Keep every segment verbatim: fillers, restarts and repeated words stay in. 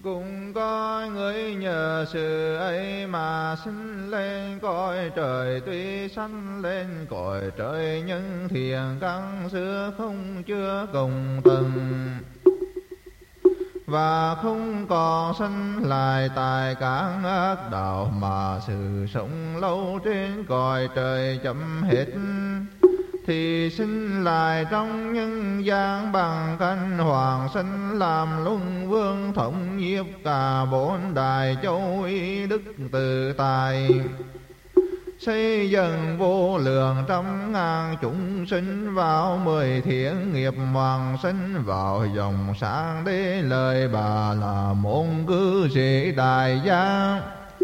Cùng coi người nhờ sự ấy mà sinh lên cõi trời, tuy sanh lên cõi trời nhưng thiền căn xưa không chưa cùng tầng, và không còn sanh lại tại các ác đạo, mà sự sống lâu trên cõi trời chấm hết, thì sinh lại trong nhân gian bằng canh hoàng sinh, làm luân vương thống nhiếp cả bốn đại châu, ý đức tự tại xây dựng vô lượng trăm ngàn chúng sinh, vào mười thiện nghiệp hoàng sinh, vào dòng sáng đế lời bà là môn cư sĩ đại gia.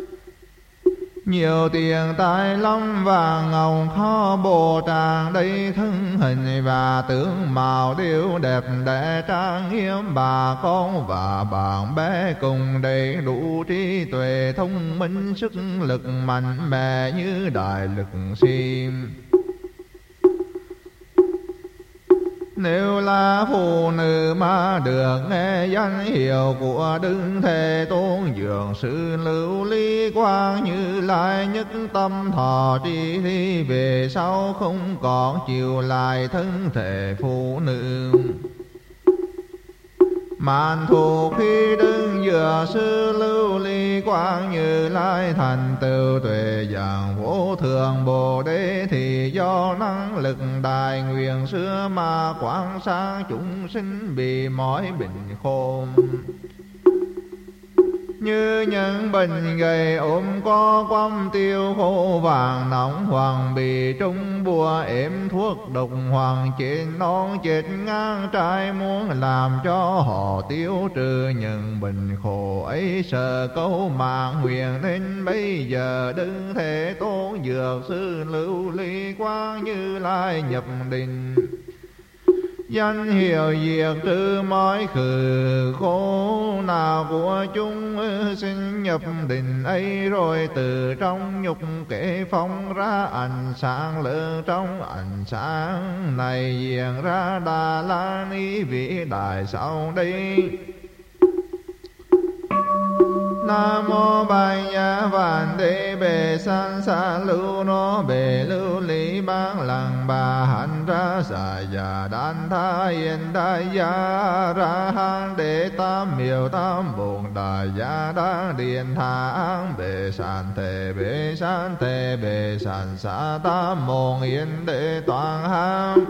Nhiều tiền tài long và ngọc kho bồ tràng, đây thân hình và tướng mạo đều đẹp đẽ trang nghiêm, bà con và bạn bè cùng đầy đủ trí tuệ thông minh, sức lực mạnh mẽ như đại lực sĩ. Nếu là phụ nữ mà được nghe danh hiệu của Đức Thế Tôn, dường sự lưu ly quang Như Lai nhất tâm thọ trì, thì về sau không còn chịu lại thân thể phụ nữ. Màn thù khi đứng giữa sư lưu ly quang Như Lai, thành tựu tuệ dạng vô thượng Bồ Đề, thì do năng lực đại nguyện xưa mà quang sáng chúng sinh bị mỏi bệnh khổ. Như những bệnh gầy ốm có quăm tiêu khô vàng nóng, hoàng bị trung bùa ếm thuốc độc, hoàng chết non chết ngang trai, muốn làm cho họ tiêu trừ những bệnh khổ ấy, sợ câu mạng nguyện nên bây giờ Đức Thế Tôn dược sư lưu ly quang Như Lai nhập định. Danh hiệu diệt trừ mọi khử khổ nào của chúng sinh, nhập định ấy rồi từ trong nhục kể phong ra ánh sáng lớn, trong ánh sáng này hiện ra Đà La Ni vĩ đại sau đây. Nam mô Bạch Nhã Vạn Đế Bề San Sa Lưu Nó Bề Lưu Lý Bang Lăng Bà Hạnh Ra Sa Già Đan Tha Yên Đại Gia Ra Han Đế Tam Miêu Tam Bồn Đại Gia Đan Điện Tha An Bề San Thể Bề San Thể Bề San Sa Tam Môn Yên Đế Toàn Ham.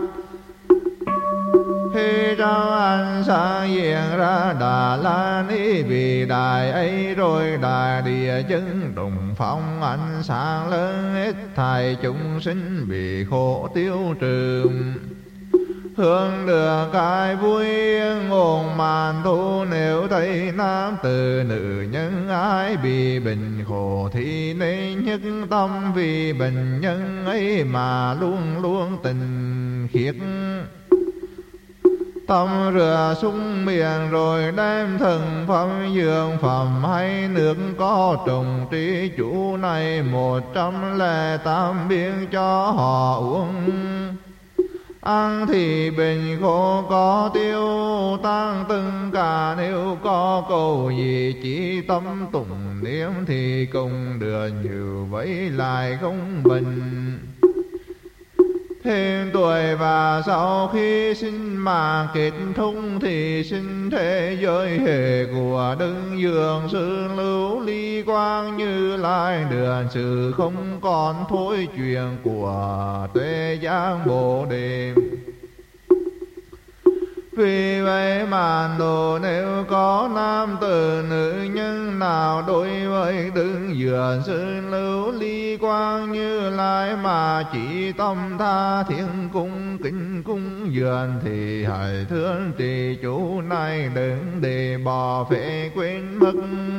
Khi trong ánh sáng hiện ra Đà La Ni vì đại ấy, rồi đại địa chấn động phong ánh sáng lớn, hết thảy chúng sinh bị khổ tiêu trừ. Hương được cái vui yên ổn màn thu, nếu thấy nam tử nữ nhân ai bị bệnh khổ, thì nên nhất tâm vì bệnh nhân ấy mà luôn luôn tình khiết. Tâm rửa sung miệng rồi đem thần phẩm dường phẩm, hay nước có trùng trí chủ này một trăm lẻ tám biên cho họ uống. Ăn thì bệnh khổ có tiêu tan từng cả, nếu có cầu gì chỉ tâm tụng niệm, thì cùng được như vậy lại không bệnh. Thêm tuổi và sau khi sinh mà kết thúc, thì sinh thế giới hệ của Đức Dường Sư Lưu Ly Quang Như Lai, được sự không còn thôi chuyện của Tuệ Giác Bồ Đề. Vì vậy màn đồ nếu có nam tử nữ nhân nào đối với Đức Dường Sư Lưu Ly Quang Như Lai, mà chỉ tâm tha thiên cung kính cung dường, thì hãy thương trì chủ này đừng để bỏ phế quên mất.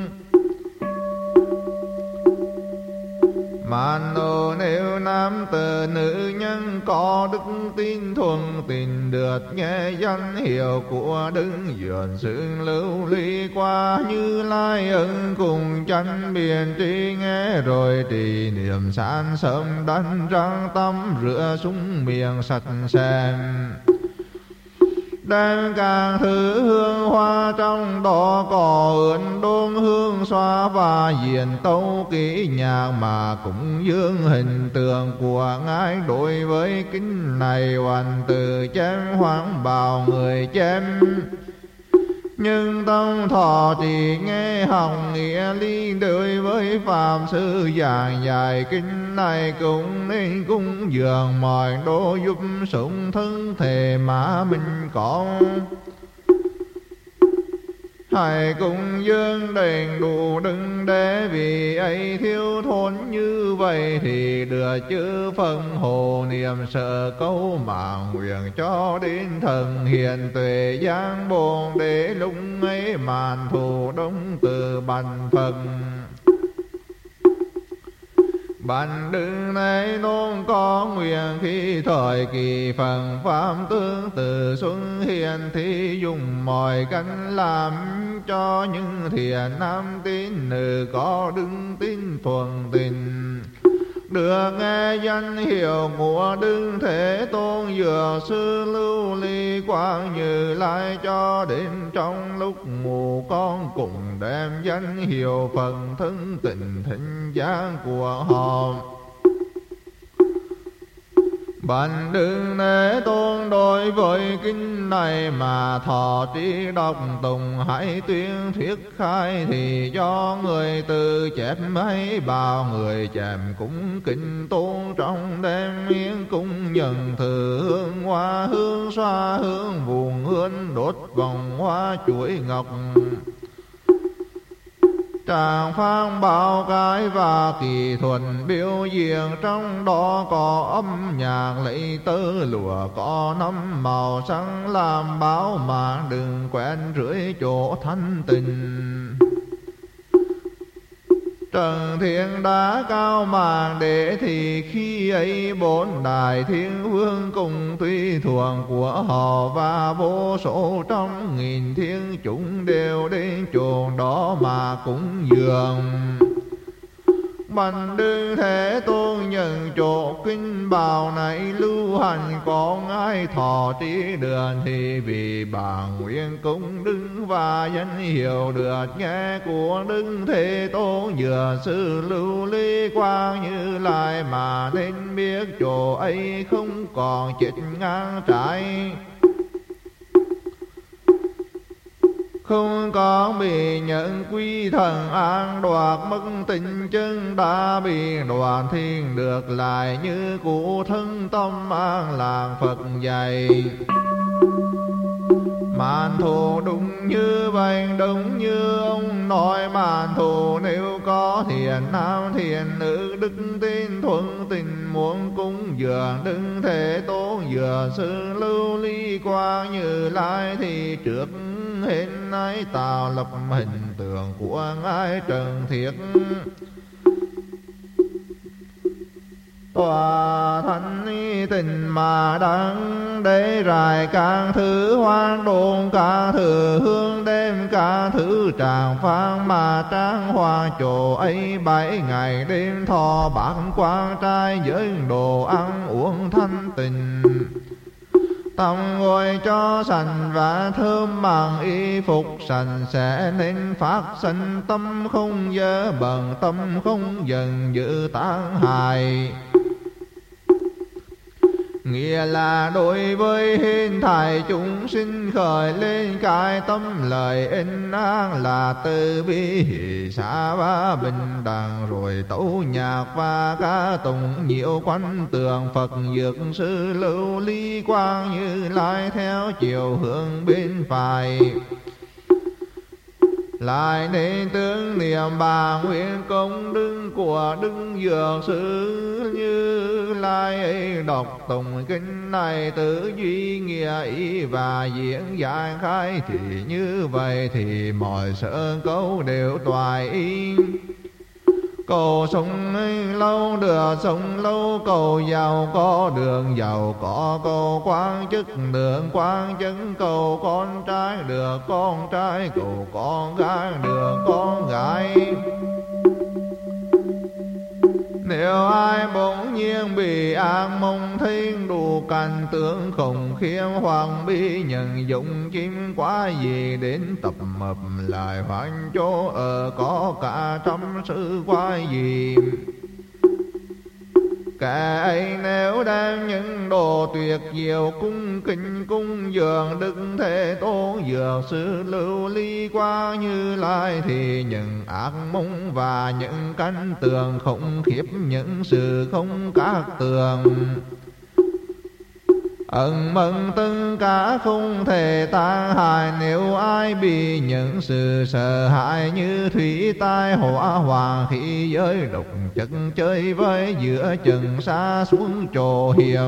Màn đồ nếu nam tử nữ nhân có đức tin thuần tình, được nghe danh hiệu của Đức Dường Sư Lưu Ly Quang Như Lai, ưng cùng chánh biện tri nghe, rồi trì niệm san sớm đánh răng tâm rửa súng miệng sạch sẽ. đem càng thứ hương hoa trong đó có ướn đôn hương xoa và diện tấu kỹ nhạc mà cũng dương hình tượng của ngài. Đối với kinh này hoàn từ chém hoang bào người chém, nhưng tâm thọ chỉ nghe hồng nghĩa lý. Đối với phạm sư giảng dạy kinh này cũng nên cúng dường mọi đồ giúp sống thân thể mà mình có. Hãy cùng dương đầy đủ đừng để vì ấy thiếu thốn, như vậy thì được chư phần hồ niệm sợ câu mà nguyện cho đến thần hiền tuệ giang bồn. Để lúc ấy màn thù đông từ bành phần Bạn đừng này nôn có nguyện khi thời kỳ phần pháp tương tự xuân hiền, thì dùng mọi cách làm cho những thiện nam tín nữ có đức tin thuần tình. Được nghe danh hiệu của Đức Thế Tôn Dược Sư Lưu Ly Quang Như Lai, cho đến trong lúc ngủ con cùng đem danh hiệu phần thân tình thịnh giác của họ. Bạch Đức Thế Tôn đối với kinh này mà thọ trí đọc tùng, hãy tuyên thuyết khai thì do người từ chép hay bảo người chém cũng kinh tôn trong đêm miếng cung nhận thử hương hoa hương xoa hương vùng hương đốt vòng hoa chuỗi ngọc. Tràng phang bao cái và kỹ thuật biểu diễn, trong đó có âm nhạc lấy tơ lụa có năm màu sắc làm báo mà đừng quen rưỡi chỗ thanh tình. Trần thiên đá cao màng để thì khi ấy bốn đại thiên vương cùng tùy thuồng của họ và vô số trăm nghìn thiên chúng đều đến chỗ đó mà cúng dường. Bạch Đức Thế Tôn nhận chỗ kinh bào này lưu hành, có ai thọ trí được thì vì bà nguyện cung đức và danh hiệu được nghe của Đức Thế Tôn Dược Sư Lưu Ly Quang Như Lai, mà nên biết chỗ ấy không còn chết ngang trái, không có bị nhận quy thần an đoạt mất tình chân, đã bị đoạn thiên được lại như cụ thân tâm an lạc Phật dạy. Màn thù đúng như vậy, đúng như ông nói màn thù nếu có thiện nam thiện nữ đức tin thuận tình muốn cúng dường Đức Thế Tôn Dược Sư Lưu Ly Quang Như Lai, thì trước hết nay tạo lập hình tượng của ngài trần thiết tòa thanh tình mà đắng, để rải các thứ hoang đồn các thứ hương đêm các thứ tràng phan mà trang hoa chỗ ấy. Bảy ngày đêm thọ bát quan trai với đồ ăn uống thanh tình, tâm ngồi cho sạch và thơm bằng y phục sạch sẽ nên phát sinh tâm không dơ bẩn, tâm không dần giữ tán hại. Nghĩa là đối với hiện tại chúng sinh khởi lên cái tâm lời in an là từ bi hỷ xã và bình đẳng, rồi tấu nhạc và ca tụng nhiều quanh tường Phật Dược Sư Lưu Ly Quang Như Lai theo chiều hướng bên phải. Lại nên tướng niệm bà nguyện công đức của Đức Dược Sư Như Lai ấy, đọc tụng kinh này tự duy nghĩa ý và diễn giải khai, thì như vậy thì mọi sở câu đều toại y. Cầu sống lâu được sống lâu, cầu giàu có đường giàu có, cầu quan chức được quan chức, cầu con trai được con trai, cầu con gái được con gái. Nếu Nếu ai bỗng nhiên bị ác mộng thiên đủ cảnh tướng khủng khiếp hoàng bi nhận dụng chim quá gì đến tập hợp lại hoành chỗ ở có cả trăm sự quái gì. Kẻ ấy nếu đem những đồ tuyệt diệu cung kính cung dường Đức Thế Tôn dược sư Lưu Ly Quang Như Lai, thì những ác mộng và những căn tường khủng khiếp, những sự không các tường ẩn mẫn tất cả không thể tan hại. Nếu ai bị những sự sợ hãi như thủy tai hỏa hoàng khí giới độc chất chơi với giữa chừng xa xuống chỗ hiểm,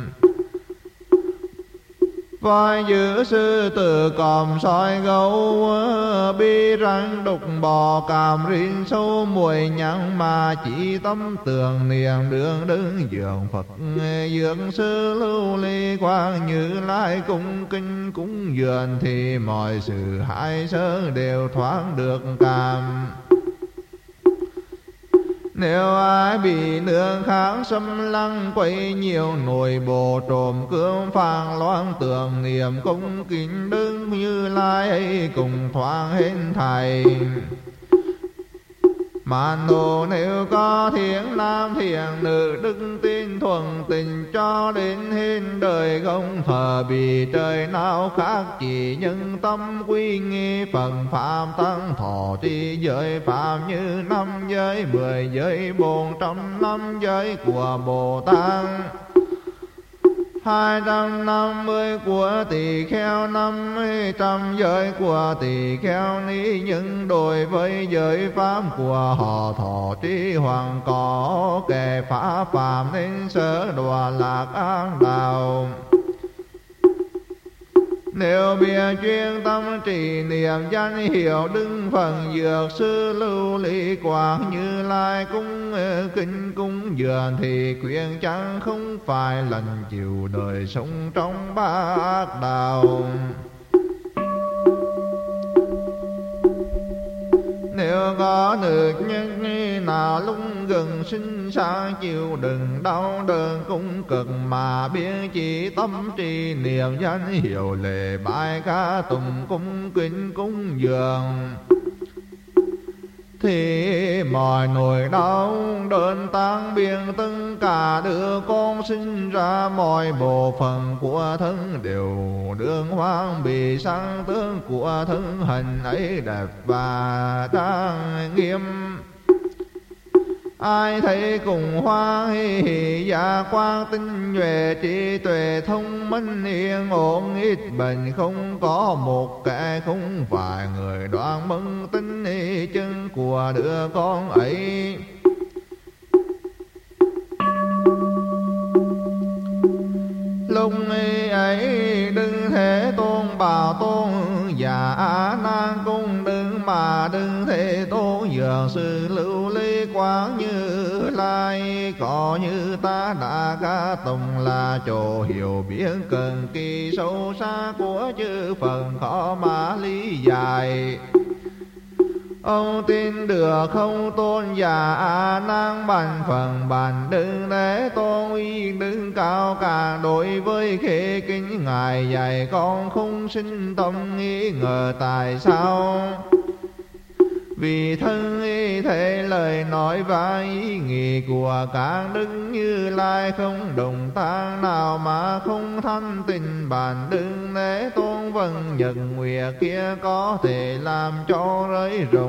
vai giữ sư tử còm soi gấu bi răng đục bò càm rin sâu mùi nhang mà chỉ tâm tường niệm đường đứng dường Phật dường sư Lưu Ly Quang Như Lai cung kinh cúng dường, thì mọi sự hại sơ đều thoáng được cảm. Nếu ai bị nương kháng xâm lăng quấy nhiều nội bộ trộm cướp phang loan tường niệm cung kính Đức Như Lai ấy cùng thoáng hên thầy. Màn đồ nếu có thiện nam thiện nữ đức tin thuần tình cho đến hết đời không thờ bị trời nào khác, chỉ nhân tâm quy nghi phần phạm tăng thọ tri giới phạm như năm giới mười giới bốn trăm năm giới của Bồ Tát, hai trăm năm mươi của tỳ kheo, năm trăm giới của tỳ kheo ni, những đối với giới pháp của họ thọ tri hoàng có kẻ phá phạm nên sở đọa lạc ác đạo. Nếu biết chuyên tâm trì niệm danh hiệu Đức Phật dược sư Lưu Ly Quang Như Lai cung kính cung dường, thì quyền chẳng không phải lần chịu đời sống trong ba ác đạo. Nếu có được nhân nào lúc gần sinh sang chịu đừng đau đớn cung cực, mà biết chỉ tâm trì niệm danh hiệu lệ bái ca tùng cung kính cúng dường, thì mọi nỗi đau đơn tan biến tất cả đứa con sinh ra, mọi bộ phận của thân đều đương hoang bị sang tướng của thân hình ấy đẹp và trang nghiêm. Ai thấy cùng hoa hỷ gia quang tinh nhuệ trí tuệ thông minh yên ổn ít bệnh, không có một kẻ không phải người đoan mừng tinh chân của đứa con ấy. Lúc ấy Đức Thế Tôn bảo tôn giả A Nan cung đứng, mà Đức Thế Tôn dường sư Lưu Ly Quang Như Lai, có như ta đã ca tùng là chỗ hiểu biết cần kỳ sâu xa của chư Phật khó mà lý giải. Ông tin được không tôn giả A Nan bàn phần bàn Đức Thế Tôn uy đứng cao cả, đối với khế kính ngài dạy con không sinh tâm nghi ngờ tại sao. Vì thân y thể lời nói và ý nghĩ của các Đức Như Lai không đồng tan nào mà không thanh tình bản Đức Thế Tôn vân nhật nguyệt kia có thể làm cho rơi rụng.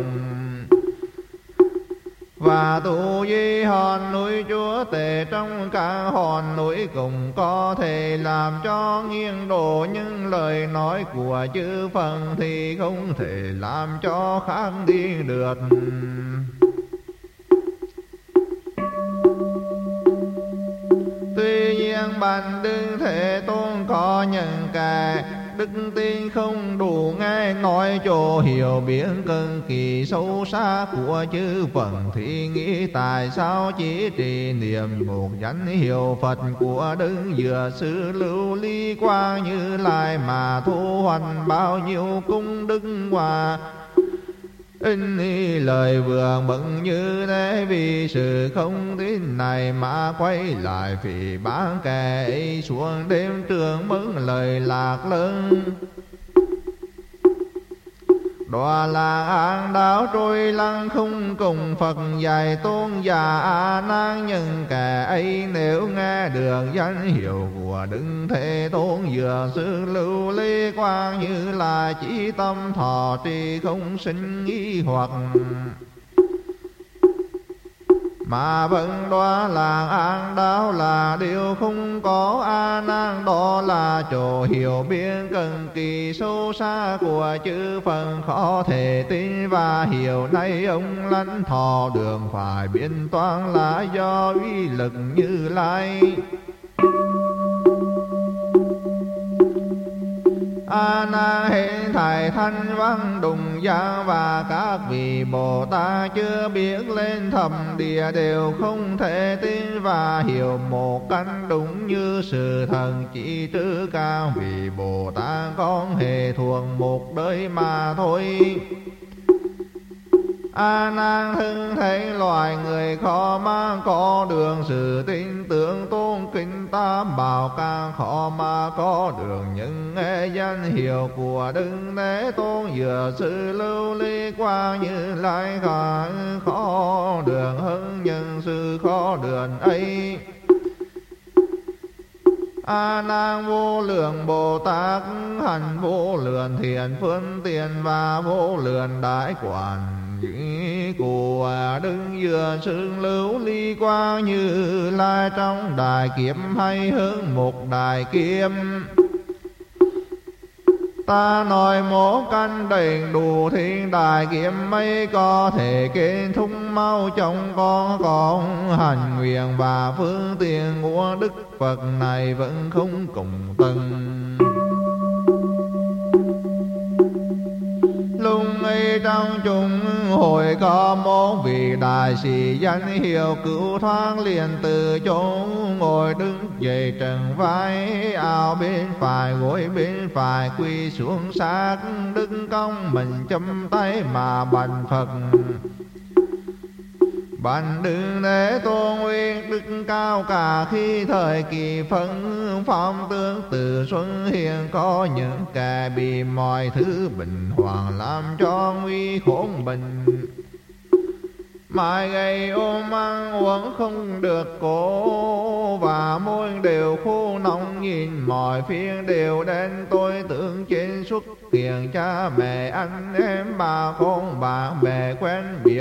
Và tu di hòn núi Chúa Tể trong cả hòn núi cũng có thể làm cho nghiêng đổ, những lời nói của chư Phật thì không thể làm cho khác đi được. Tuy nhiên bản Đức Thế Tôn có những kẻ đức tin không đủ nghe nói chỗ hiểu biết cần kỳ sâu xa của chư Phật, thì nghĩ tại sao chỉ trì niệm một danh hiệu Phật của Đức Dược sư Lưu Ly Quang Như Lai mà thu hoạch bao nhiêu cung đức hòa. In y lời vừa mừng như thế, vì sự không tin này mà quay lại phỉ báng kẻ ấy, xuống đêm trường mừng lời lạc lớn. Đọa là an đạo trôi lăng không cùng Phật dạy tôn giả A Nan nhân kẻ ấy, nếu nghe được danh hiệu của Đức Thế Tôn vừa sự lưu ly quang, như là chỉ tâm thọ trì không sinh nghi hoặc. Mà vẫn đoá là an đạo là điều không có. A Nan đó là chỗ hiểu biết cần kỳ sâu xa của chư Phật, khó thể tin và hiểu. Nay ông lãnh thọ đường phải biên toán là do uy lực Như Lai. A Nan hiện thầy thanh văn đùng giang, và các vị Bồ Tát chưa biết lên thầm địa đều không thể tin và hiểu một cách đúng như sự thần. Chỉ trừ các vị Bồ Tát con hề thuộc một đời mà thôi. A Nan hưng thấy loài người khó mà có đường sự tin tưởng, tôn kính tam bảo càng khó mà có đường. Nhưng nghe danh hiệu của Đức Thế Tôn vừa sự lưu ly quang, Như Lai khó, khó đường hơn nhân sự khó đường ấy. A Nan vô lượng Bồ Tát hành vô lượng thiện phương tiện và vô lượng đại quản của Đức vừa sự lưu ly quang, Như Lai trong đại kiếm hay hơn một đại kiếm. Ta nói một căn đầy đủ thiên đại kiếm mấy, có thể kết thúc mau trong con con hành nguyện, và phương tiện của Đức Phật này vẫn không cùng tầng. Lúc ấy trong chúng hội có một vị đại sĩ danh hiệu cứu thoát, liền từ chỗ ngồi đứng dậy trần vai, áo bên phải gối bên phải quỳ xuống sát, đứng cong mình chấm tay mà bạch Phật. Bạch Đức Thế Tôn uyên đức cao cả, khi thời kỳ phân phong tương tự xuân hiện, có những kẻ bị mọi thứ bình hoàng làm cho nguy khốn bình. Mãi gây ôm ăn uống không được cố, và môi đều khô nóng, nhìn mọi phiên đều đen tôi tưởng trên xuất hiện cha mẹ anh em bà con bạn bè quen biết.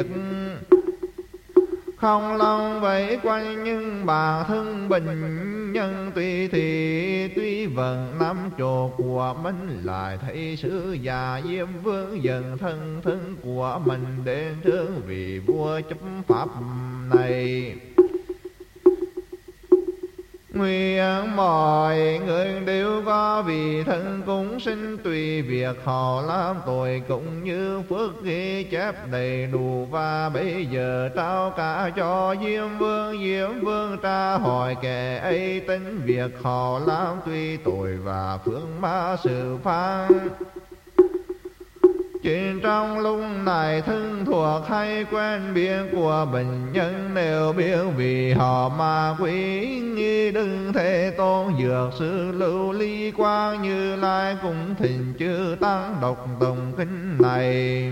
Không lòng vây quanh nhưng bản thân bình nhân, tuy thì tuy vẫn nắm chỗ của mình, lại thấy sứ già Diêm Vương dần thân thân của mình đến thương vì vua chấp pháp này. Nguyện mọi người đều có vì thân cũng sinh, tùy việc họ làm tội cũng như phước ghi chép đầy đủ. Và bây giờ trao cả cho Diêm Vương, Diêm Vương tra hỏi kẻ ấy tính việc họ làm tùy tội và phước ma sự phán. Chuyện trong lúc này thân thuộc hay quen biết của bệnh nhân, đều biết vì họ mà quý nghi Đức Thế Tôn dược sư lưu ly quang, Như Lai cũng thỉnh chư tăng đọc tụng kinh này.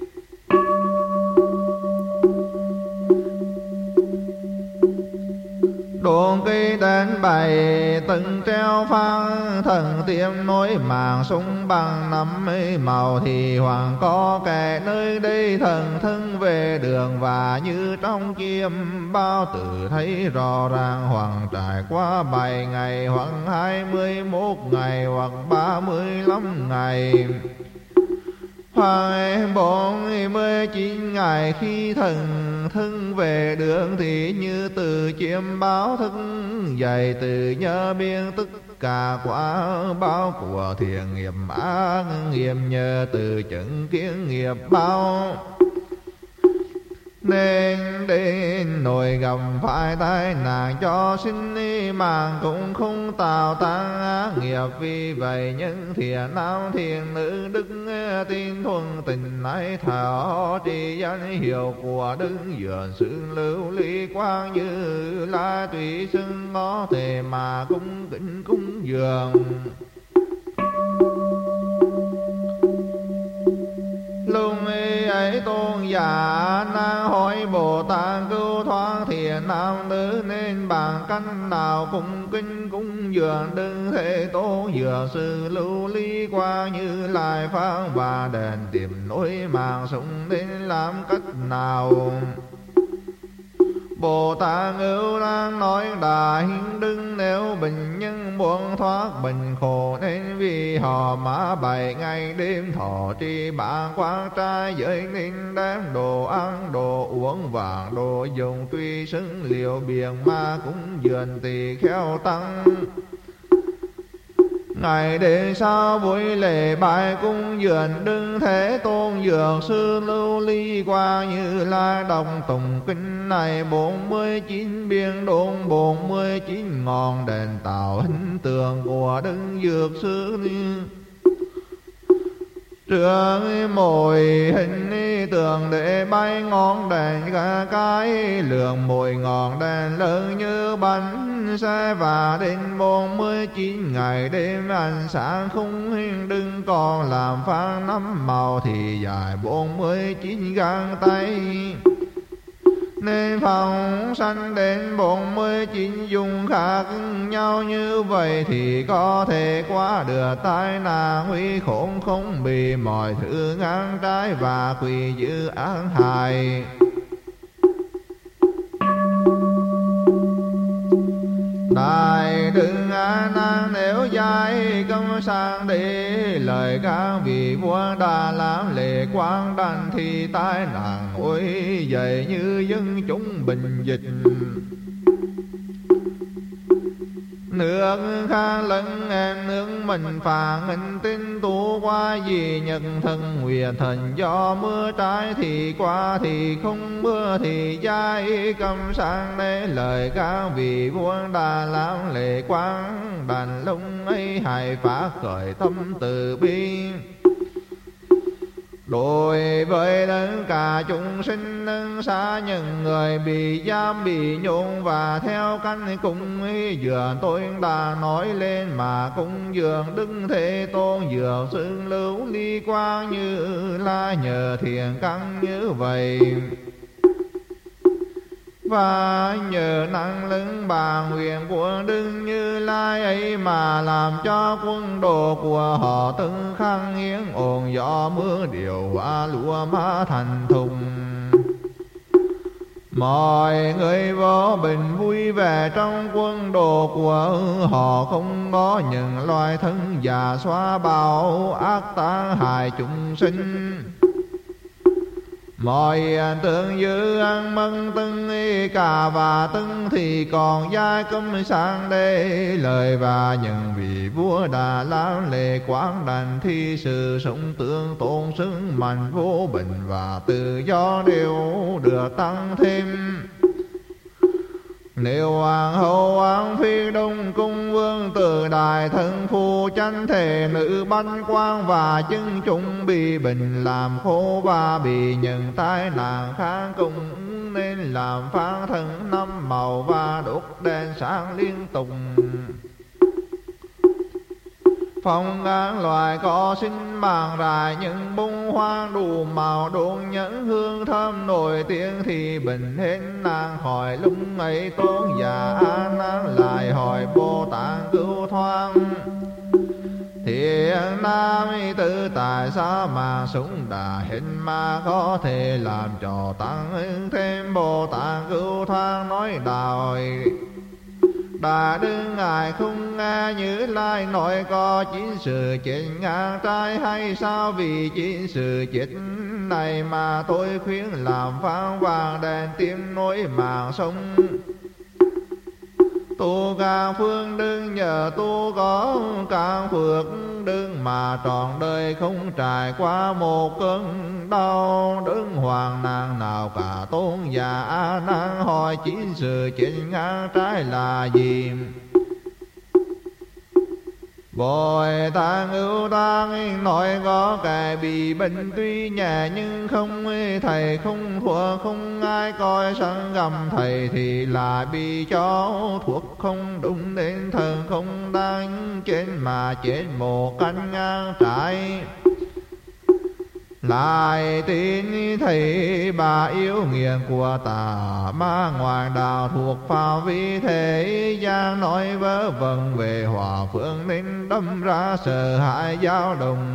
Đồn cây đến bày từng treo phan, thần tiêm nối màng súng bằng năm mươi màu, thì hoàng có kẻ nơi đây thần thân về đường. Và như trong chiêm bao tử thấy rõ ràng, hoàng trải qua bảy ngày hoặc hai mươi mốt ngày hoặc ba mươi lăm ngày. Hoàng bốn mươi chín ngày khi thần thân về đường, thì như từ chiêm báo thức dậy, từ nhớ biên tất cả quả báo của thiện nghiệp ác nghiệp, nhờ từ chứng kiến nghiệp báo. nên đến nỗi gặp phải tai nạn cho sinh mạng cũng không tạo tăng ác nghiệp. Vì vậy những thiện nam thiện nữ đức tin thuần tình ấy thảo trì danh hiệu của Đức Dược Sư Lưu Ly Quang Như Lai, tùy xưng có thể mà cung kính cúng dường. Lúc ấy tôn giả nan hỏi Bồ Tát cứu thoát thiện nam nữ, nên bằng cách nào cung kính cúng dường Đức Thế Tôn Dược Sư Lưu Ly Quang Như Lai Pháp, và đền tìm nối mạng sống nên làm cách nào? Bồ Tát Ngưu Lang nói Đại Hiền Đức, nếu bệnh nhân muốn thoát bệnh khổ nên vì họ mà bảy ngày đêm thọ trì bản quán trai giới, nên đem đồ ăn đồ uống và đồ dùng tùy xứng liệu biển mà cũng dường tỳ kheo tăng. Ngày đêm sau buổi lễ bái cung dường Đức Thế Tôn Dược Sư Lưu Ly Quang Như Lai, đọc tụng kinh này bốn mươi chín biên đôn, bốn mươi chín ngọn đèn tạo hình tượng của Đức Dược Sư. Trước mỗi hình tượng để bay ngọn đèn cả cái, lượng mỗi ngọn đèn lớn như bánh xe, và đến bốn mươi chín ngày đêm ánh sáng không hình đừng còn làm phan năm màu, thì dài bốn mươi chín găng tay. Nên phóng sanh đến bốn mươi chín dùng khác nhau như vậy, thì có thể qua được tai nạn nguy khốn, không bị mọi thứ ngang trái và quỷ dữ ác hại. Đại Đức A Nan, nếu giai công sang để lời các vị vua đã làm lễ quang đàn, thì tai nạn nổi dậy như dân chúng bình dịch. Nước khác lẫn em nước mình phản hình tinh tu qua, vì nhật thần nguyệt thần do mưa trái thì qua, thì không mưa thì giai cầm sang để lời các vị vua đã làm lễ quang đàn, lúc ấy hãy phát khởi tâm từ bi đối với tất cả chúng sinh, nâng xa những người bị giam bị nhốt, và theo căn cung dường tôi đã nói lên mà cung dường Đức Thế Tôn Dược Sư Lưu Ly Quang Như Lai, nhờ thiện căn như vậy và nhờ năng lực bà nguyện của Đức Như Lai ấy, mà làm cho quân đồ của họ từng khăn hiến ồn gió mưa điều hòa lúa má thành thùng. Mọi người vô bình vui vẻ trong quân đồ của họ, không có những loài thân già xóa bạo ác tán hại chúng sinh. Mọi tượng dư ăn mân tưng cả và tưng, thì còn giai cấm sang đây lời, và những vị vua đã làm lễ quán đàn, thì sự sống tương tôn sức mạnh vô bình và tự do đều được tăng thêm. Nếu hoàng hậu hoàng phi đông cung vương tử đại thân phu chánh thể nữ bánh quang, và chứng chúng bị bệnh làm khổ và bị những tai nạn kháng cũng nên làm phán thân năm màu và đốt đèn sáng liên tục. Phong ngàn loài có sinh mạng rải, những bông hoa đủ màu đôn những hương thơm nổi tiếng, thì bệnh hết nàng khỏi. Lúc ấy tôn giả A Nan lại hỏi Bồ Tát cứu thoát: Thiện nam tử tại sao mà súng đã hết mà có thể làm cho tăng thêm? Bồ Tát cứu thoát nói đòi đã đứng ngài không nghe Như Lai nói có chín sự chết ngang trái hay sao? Vì chín sự chết này mà tôi khuyên làm phan vàng đèn tim nối mạng sống. tu các phương đức nhờ tu có các phước đức mà trọn đời không trải qua một cơn đau. Đức hoàng nàng nào cả tôn giả A Nan hỏi chính sự chết ngang trái là gì? Bồ Tát ưu tăng nói có kẻ bị bệnh tuy nhẹ nhưng không thầy không thua không ai coi sân gầm thầy thì là bị cho thuốc không đúng đến thần không đang chết mà chết một canh ngang trái. Lại tin thầy bà yêu nghiền của tà ma ngoài đạo thuộc phạm vi thế gian nói vớ vẩn về hòa phương nên đâm ra sợ hãi dao động.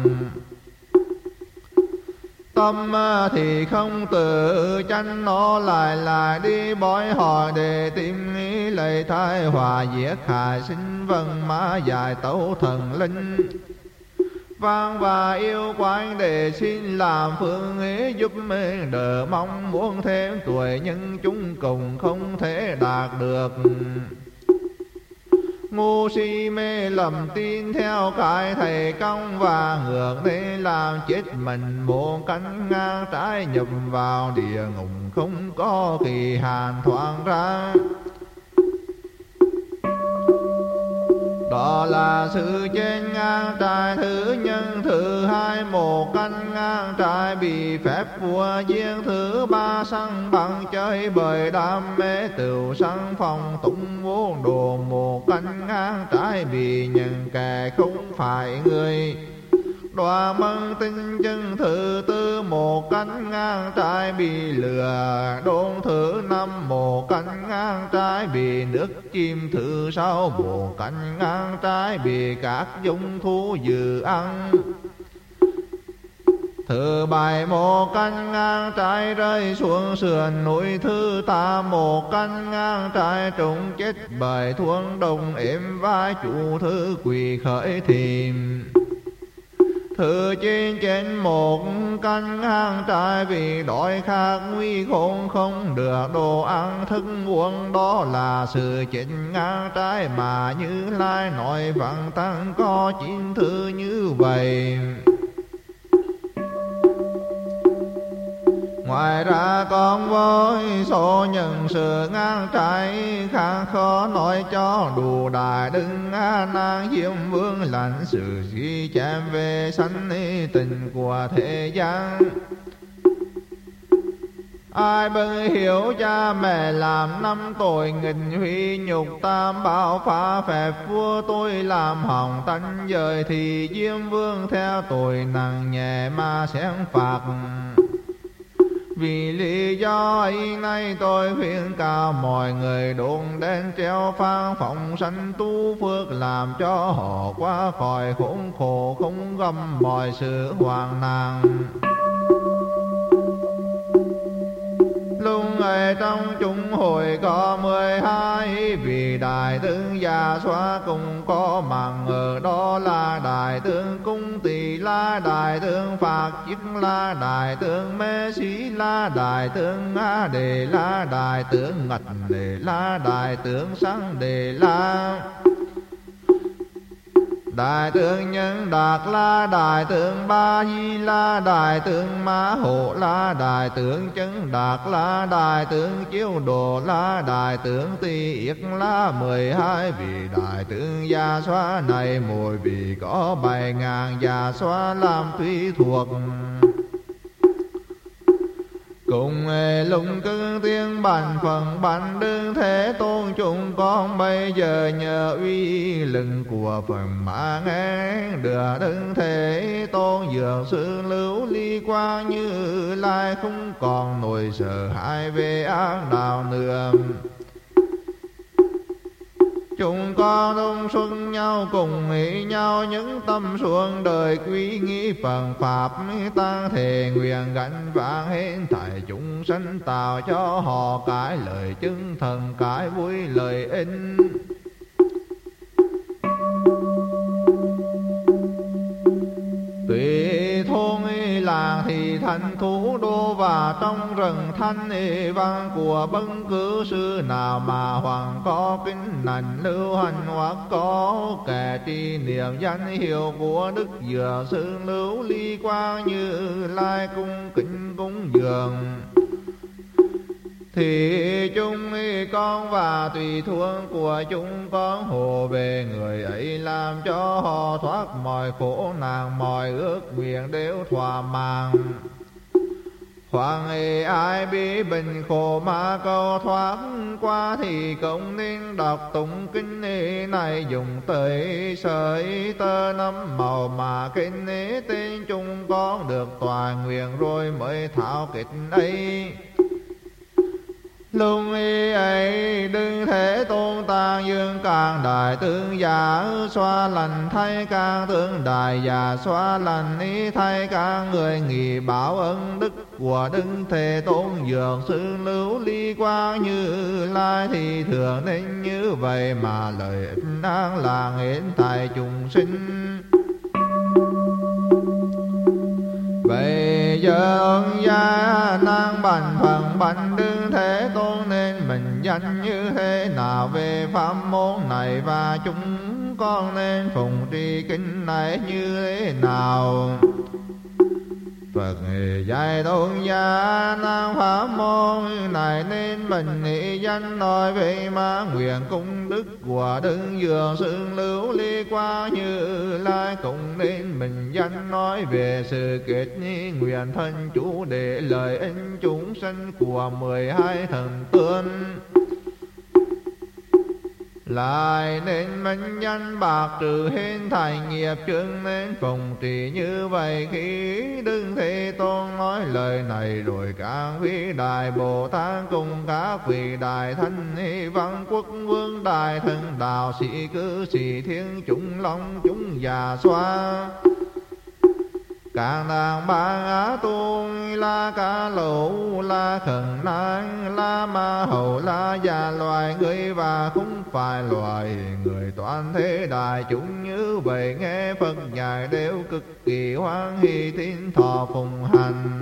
Tâm thì không tự chánh nó lại lại đi bói hỏi để tìm nghĩ lấy thái hòa giết hại sinh vân ma dài tấu thần linh. Vang và yêu quanh để xin làm phương ấy giúp mình đỡ mong muốn thêm tuổi nhưng chúng cùng không thể đạt được. Ngu si mê lầm tin theo cái thầy công và ngược để làm chết mình một cánh ngang trái nhập vào địa ngục không có kỳ hạn thoáng ra. Đó là sự chết ngang trái thứ nhân, thứ hai một canh ngang trái bị phép vua giếng, thứ ba săn bằng chơi bởi đam mê tựu săn phòng tụng vô đồ, một canh ngang trái bị nhận kẻ không phải người. Đoà mân tinh chân thứ tư một cánh ngang trái bị lừa đôn, thứ năm một cánh ngang trái bị nước chim, thứ sáu một cánh ngang trái bị các dung thú dữ ăn. Thứ bảy một cánh ngang trái rơi xuống sườn núi, thứ tám một cánh ngang trái trùng chết bởi thuốc đồng êm vai chủ, thứ quỷ khởi thìm. Thứ chín trên một canh ngang trái vì đói khát nguy khốn không được đồ ăn thức uống, đó là sự chết ngang trái mà Như Lai nói vắng tăng có chín thứ như vậy. Ngoài ra con với số những sự ngang trái khác khó nói cho đủ đại đừng A Nan Diêm Vương lãnh sự ghi chép về sanh tình của thế gian. Ai bưng hiểu cha mẹ làm năm tội nghịch huy nhục tam bảo phá phép vua tôi làm hỏng tánh giới thì Diêm Vương theo tội nặng nhẹ mà xét phạt. Vì lý do ấy nay tôi khuyên cao mọi người đồn đến treo phan phóng sanh tu phước, làm cho họ qua khỏi khốn khổ không gầm mọi sự hoang nạn. Lúc ấy trong chúng hội có mười hai vị đại tướng già xóa cùng có mặt ở đó là đại tướng Cung Tỳ La, đại tướng Phạt Chức La, đại tướng Mê Sĩ La, đại tướng A Đề La, đại tướng Ngạch Đề La, đại tướng Sáng Đề La, đại tướng Nhân Đạt La, đại tướng Ba Di La, đại tướng Ma Hộ La, đại tướng Chân Đạt La, đại tướng Chiếu Đồ La, đại tướng Tỳ Yết La. Mười hai vị đại tướng gia xóa này mỗi vị có bảy ngàn gia xóa làm tùy thuộc. Cùng lùng cưng tiếng bàn phần bản đương Thế Tôn chúng con bây giờ nhờ uy lực của phần mã nghe đưa đương Thế Tôn dường sự lưu ly quang Như Lai không còn nỗi sợ hãi về ác đạo nữa. Chúng con đông xuân nhau cùng nghĩ nhau những tâm xuân đời quý nghĩ phần pháp tăng thể nguyện gánh vãng hết thảy chúng sanh tạo cho họ cái lời chứng thần cái vui lời ích. Tùy thôn làng thì thành thủ đô, và trong rừng thanh văn của bất cứ sư nào mà hoàng có kinh lành lưu hành, hoặc có kẻ tri niệm danh hiệu của Đức Dược Sư Lưu Ly Quang Như Lai cung kính cúng dường, thì chúng con và tùy thuận của chúng con hộ về người ấy, làm cho họ thoát mọi khổ nạn, mọi ước nguyện đều thỏa mãn. Hoặc ai bị bệnh khổ mà cầu thoát qua, thì cũng nên đọc tụng kinh này, dùng tới sợi tơ năm màu mà kinh tên chúng con được tòa nguyện, rồi mới thảo kết ấy. Lúc ấy đừng thể tôn tàng dương càng đại tướng giả, xoa lành thay càng tướng đại giả, xoa lành ý thay càng người nghỉ báo ân đức của Đức Thế Tôn Dược Sư Lưu Ly Quang Như Lai, thì thường nên như vậy mà lợi ích đáng làng hiện tại chúng sinh. Bây giờ ông gia năng bành phần bành Đức Thế Tôn, nên mình danh như thế nào về pháp môn này, và chúng con nên phụng trì kinh này như thế nào. Phật dạy tôn gia năng pháp môn này, nên mình nghĩ danh nói về mà nguyện cung đức của Đức Dược Sư Lưu Ly Quang Như Lai, cũng nên mình danh nói về sự kết nguyện thân chủ để lợi ích chúng sanh của mười hai thần tướng. Lại nên minh danh bạc trừ hên thành nghiệp chướng, nên phụng trì như vậy. Khi Đức Thế Tôn nói lời này rồi, các vị đại Bồ Tát cùng các vị đại thánh văn quốc vương đại thần đạo sĩ cư sĩ thiên chúng long chúng già xoa, các đàn ban á tôn la ca lỗ la khẩn nang la ma hầu la già loài người, và không phải loài người, toàn thế đại chúng như vậy nghe Phật dạy đều cực kỳ hoan hỷ tin thọ phụng hành.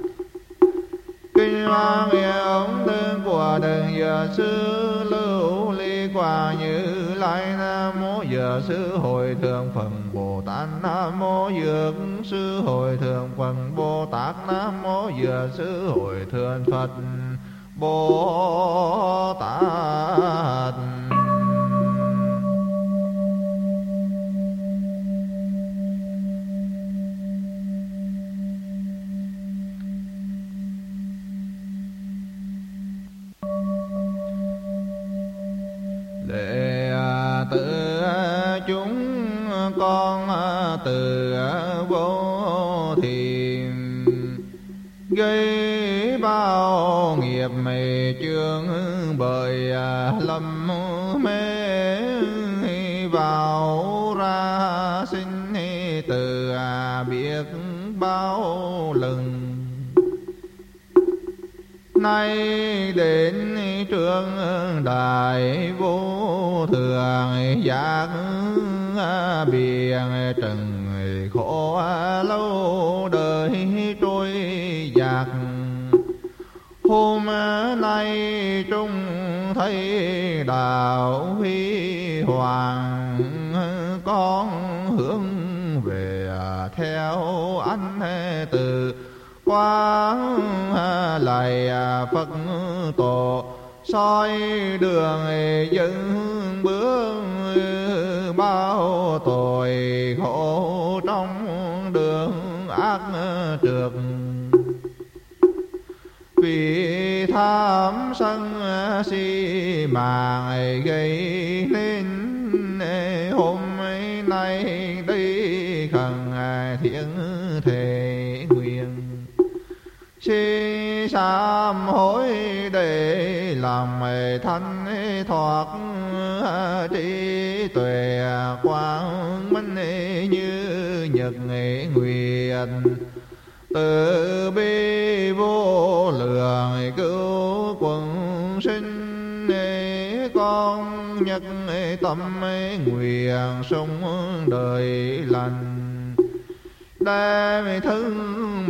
Kinh Hoa nghe ông tướng của Đức Dược Sư Lưu Ly Quang Như Lai. Nam mô Dược Sư Hội Thượng Phật Bồ Tát. Nam mô Dược Sư Hội Thượng Phật Bồ Tát. Nam mô Dược Sư Hội Thượng Phật Bồ Tát. Đệ tử chúng con từ vô thiền gây bao nghiệp mê chướng, bởi lâm mê vào ra sinh từ biết bao lần. Nay đến trường đại vô thường giác biển trần khổ lâu đời trôi dạt. Hôm nay trung thấy đạo huy hoàng, con hướng về theo anh từ quán lại Phật tổ, soi đường dân bước bao tội khổ trong đường ác trượt. Vì tham sân si mạng gây nên hôm nay đây khẩn thiện thể nguyện, xin sám hối để làm thanh thoát trí tuệ quang minh như nhật nguyệt. Từ bi vô lượng cứu quần sinh, con nhất tâm nguyện sống đời lành. Đem thân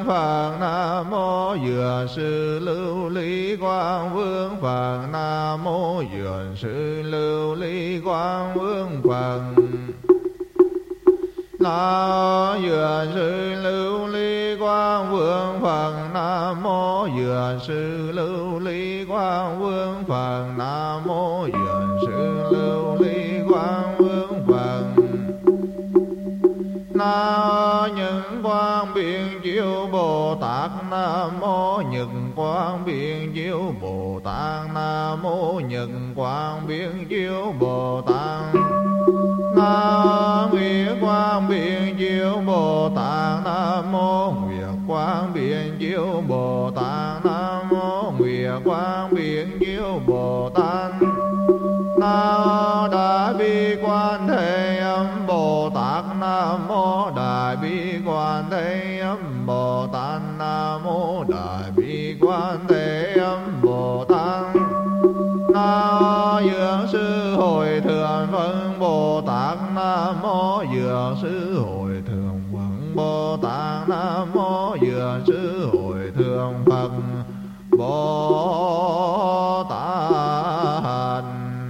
Vương Phật. Nam mô Dược Sư Lưu Ly Quang Vương Phật. Nam mô Dược Sư Lưu Ly Quang Vương Phật. Nam Dược Sư Lưu Ly Quang Vương Phật. Nam mô Dược Sư Lưu Ly Quang Vương Phật. Nam mô Dược Sư Lưu Ly Quang Vương Phật. Nam Nhân Quang Biện Chiếu Bồ Tát. Nam mô Nhân Quang Biện Chiếu Bồ Tát. Nam mô Nhân Quang Biện Chiếu Bồ Tát. Nam Nguyệt Quang Biện Chiếu Bồ Tát. Nam mô Nguyệt Quang Biện Chiếu Bồ Tát. Nam mô Nguyệt Quang Biện Chiếu Bồ Tát. Nam Đại Bi Quan Thế Âm Bồ Tát. Nam mô Đại Bi Quan Thế Âm Bồ Tát. Nam mô Đại Bi Quan Thế Âm Bồ Tát. Nam Dược Sư Hội Thượng Phật Bồ Tát. Nam mô Dược Sư Hội Thượng Phật Bồ Tát. Nam mô Dược Sư Hội Thượng Phật Bồ Tát.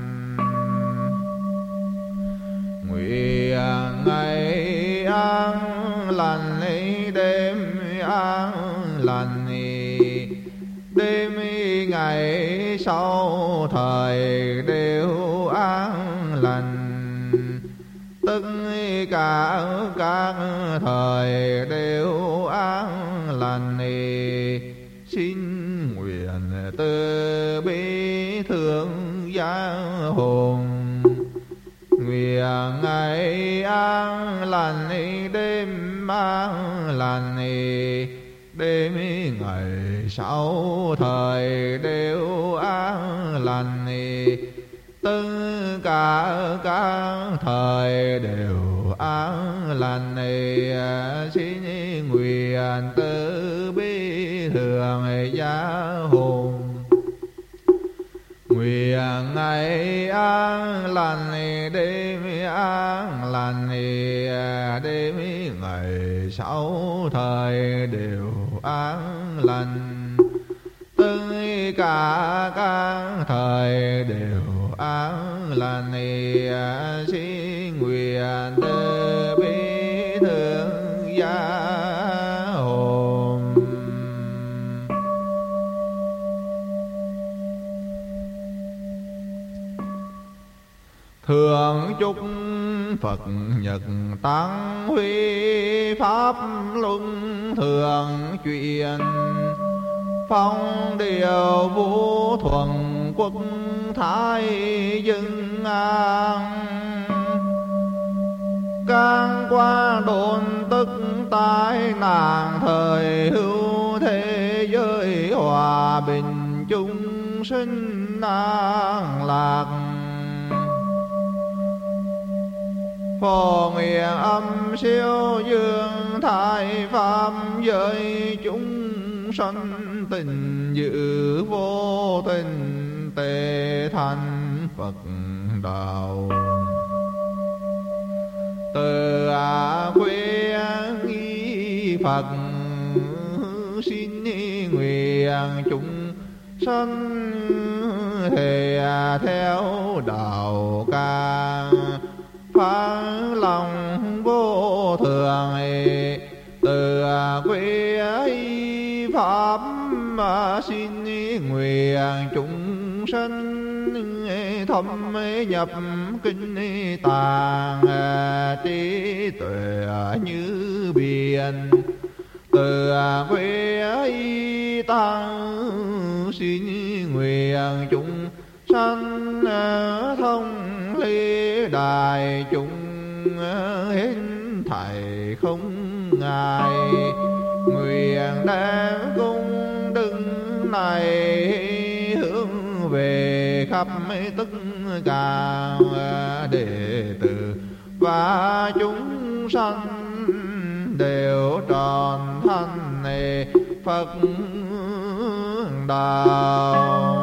Nguyện ngày an lành đêm an lành, đêm ngày sau thời đều an lành. Tất cả các thời đều an lành. Xin nguyện từ bi thương gia hồn. Nguyện ngày an lành đêm an lành, đêm ngày sau thời đều an lành. Tất cả các thời đều an lành. Xin nguyện từ bi thường gia hồn. Nguyện ngày an lành đêm an lành, đêm ngày sau thời đều an lành. Tất cả các thời đều an lành. Xin nguyện từ bi thương gia hồn. Thường chúc Phật nhật tăng huy pháp luân thường truyền. Phong điều vũ thuần quốc thái dân an. Can qua đồn tức tai nạn thời hữu, thế giới hòa bình chung sinh an lạc. Phổ nguyện âm siêu dương thái pháp giới chúng sanh. Tình dự vô tình tề thành Phật đạo. Từ a khuyên y Phật xin nguyện chúng sanh thề theo đạo ca. Phán lòng vô thường từ quê ấy pháp, mà xin nguyện chúng sanh thâm nhập kinh tạng trí tuệ như biển. Từ quê ấy tăng xin nguyện chúng sanh thông ly đại chúng hết thảy không ngại. Nguyện đem cung đứng này hướng về khắp tất cả đệ tử và chúng sanh đều tròn thành Phật đạo.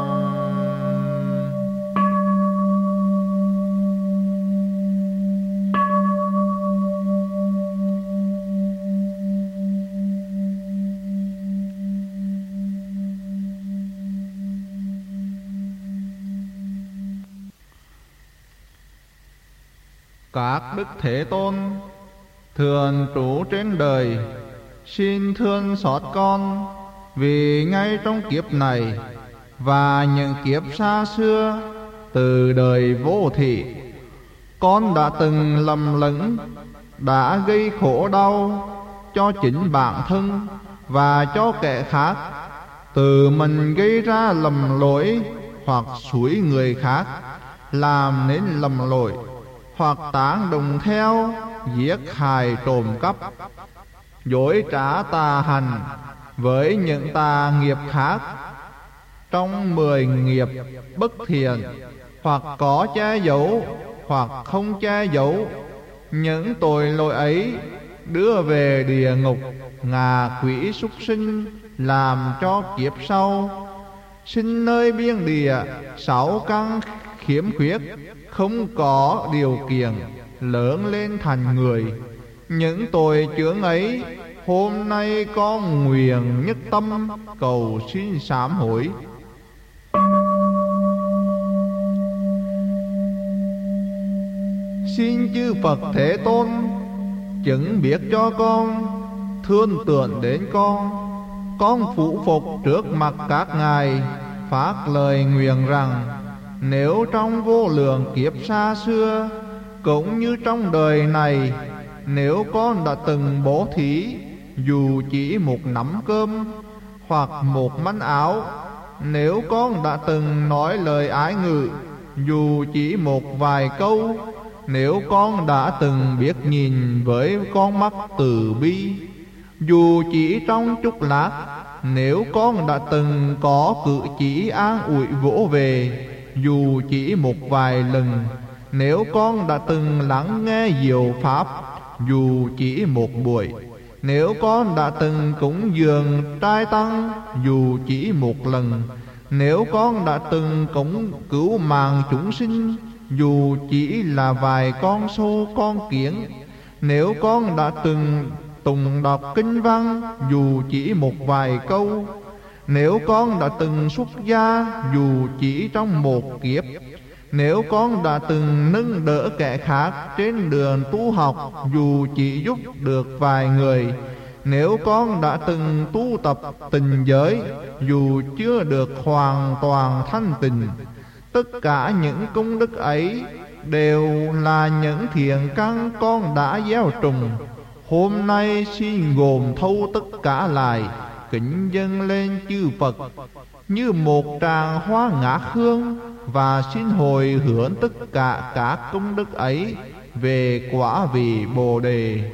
Các đức Thế Tôn thường trú trên đời, xin thương xót con, vì ngay trong kiếp này và những kiếp xa xưa, từ đời vô thị, con đã từng lầm lẫn, đã gây khổ đau cho chính bản thân và cho kẻ khác, từ mình gây ra lầm lỗi, hoặc xúi người khác làm nên lầm lỗi, hoặc tán đồng theo giết hại trộm cắp, dối trá tà hành với những tà nghiệp khác. Trong mười nghiệp bất thiện, hoặc có che giấu hoặc không che giấu, những tội lỗi ấy đưa về địa ngục, ngạ quỷ súc sinh, làm cho kiếp sau sinh nơi biên địa sáu căn khiếm khuyết, không có điều kiện lớn lên thành người. Những tội chướng ấy hôm nay con nguyện nhất tâm cầu xin sám hối. Xin chư Phật Thế Tôn chứng biết cho con, thương tưởng đến con. Con phụ phục trước mặt các ngài, phát lời nguyện rằng nếu trong vô lượng kiếp xa xưa, cũng như trong đời này, nếu con đã từng bố thí dù chỉ một nắm cơm hoặc một manh áo, nếu con đã từng nói lời ái ngữ dù chỉ một vài câu, nếu con đã từng biết nhìn với con mắt từ bi dù chỉ trong chốc lát, nếu con đã từng có cử chỉ an ủi vỗ về dù chỉ một vài lần, nếu con đã từng lắng nghe diệu pháp dù chỉ một buổi, nếu con đã từng cúng dường trai tăng dù chỉ một lần, nếu con đã từng cúng cứu mạng chúng sinh dù chỉ là vài con sâu con kiến, nếu con đã từng tùng đọc kinh văn dù chỉ một vài câu, nếu con đã từng xuất gia dù chỉ trong một kiếp, nếu con đã từng nâng đỡ kẻ khác trên đường tu học dù chỉ giúp được vài người, nếu con đã từng tu tập tình giới dù chưa được hoàn toàn thanh tịnh, tất cả những công đức ấy đều là những thiện căn con đã gieo trồng. Hôm nay xin gồm thâu tất cả lại, kính dâng lên chư Phật như một tràng hoa ngát hương, và xin hồi hướng tất cả các công đức ấy về quả vị Bồ Đề.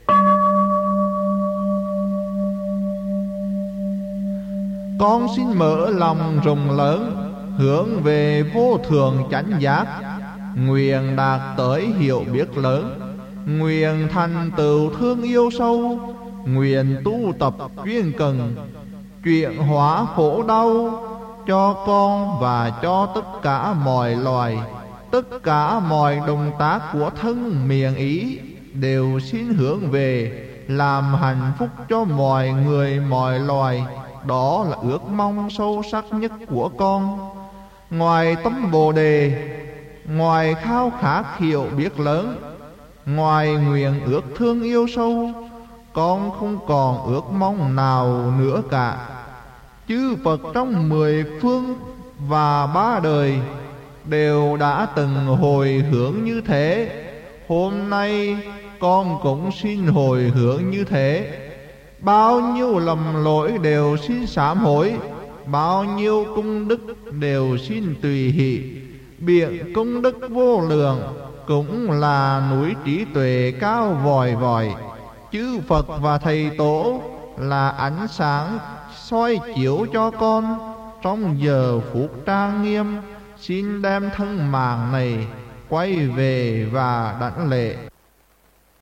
Con xin mở lòng rộng lớn, hướng về vô thường chánh giác, nguyện đạt tới hiểu biết lớn, nguyện thành tựu thương yêu sâu, nguyện tu tập chuyên cần, chuyển hóa khổ đau cho con và cho tất cả mọi loài. Tất cả mọi động tác của thân miệng ý đều xin hướng về làm hạnh phúc cho mọi người mọi loài. Đó là ước mong sâu sắc nhất của con. Ngoài tấm Bồ Đề, ngoài khao khát hiểu biết lớn, ngoài nguyện ước thương yêu sâu, con không còn ước mong nào nữa cả. Chư Phật trong mười phương và ba đời đều đã từng hồi hướng như thế. Hôm nay con cũng xin hồi hướng như thế. Bao nhiêu lầm lỗi đều xin sám hối, bao nhiêu công đức đều xin tùy hỷ. Biển công đức vô lượng cũng là núi trí tuệ cao vòi vòi. Chư Phật và Thầy Tổ là ánh sáng soi chiếu cho con. Trong giờ phút trang nghiêm, xin đem thân mạng này quay về và đảnh lễ.